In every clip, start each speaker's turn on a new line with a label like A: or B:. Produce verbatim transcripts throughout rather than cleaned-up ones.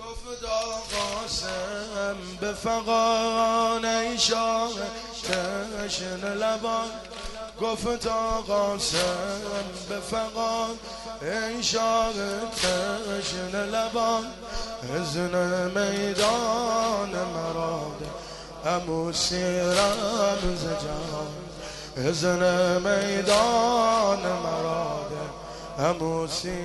A: گفت قاسم به فغان ایشان تشن لبان، گفت قاسم به فغان ایشان تشن لبان، ازن میدان مراد اموسی رمز جان، ازن میدان مراد اموسی.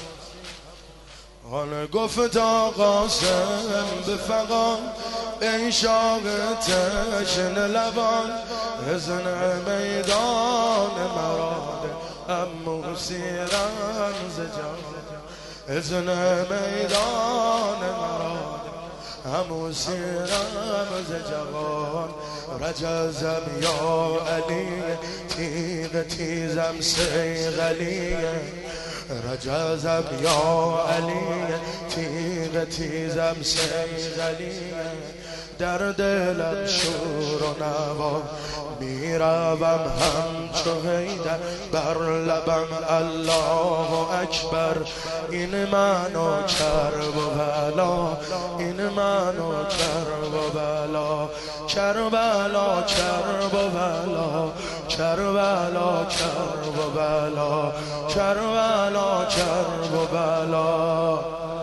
A: حال گفت قاسم به فغان ای شاق تشن لبان، ازن میدان مراد اموسی رمز جان، ازن میدان مراد اموسی رمز جوان. رجزم یا علی تیغ تیزم سیغلیه، رجزم یا علی تیغ تیزم سیغلیه، در دلم شور و نوا میروم همچو حیدر، بر لبم الله اکبر. این منو کرب و بلا، این منو کرب و بلا، کربلا کرب و بلا، کربلا کرب و بلا، کربلا کرب و بلا.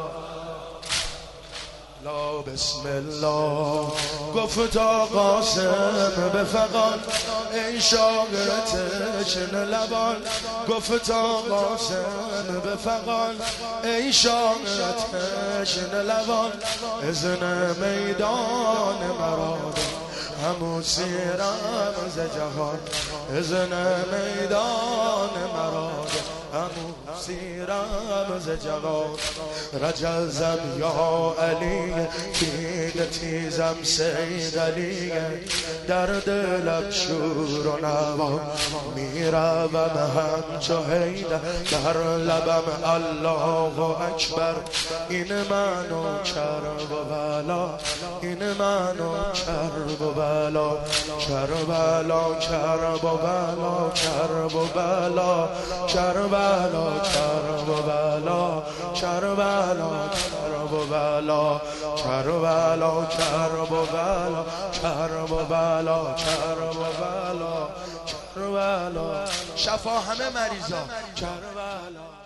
A: لا بسم الله. گفت قاسم به فغان ای شاق تشن لبان، گفت قاسم به فغان ای شاق تشن لبان، ازن میدان مراد اموسی رمز جهان، ازن میدان مراد اموسی رمز جهان. رجزم یا علی تیغ تیزم سیغلیه، در دلم شور و نوا میروم همچو حیدر، در لبم الله اکبر. این منو کرب و بلا، این منو کرب و بلا، کربلا کرب و بلا، کرب و بلا، کربلا کرب و بلا، کربلا کرب و بلا، کربلا کرب و بلا، کرب و بلا، کرب و بلا، کربلا. شفا همه مریضا کربلا.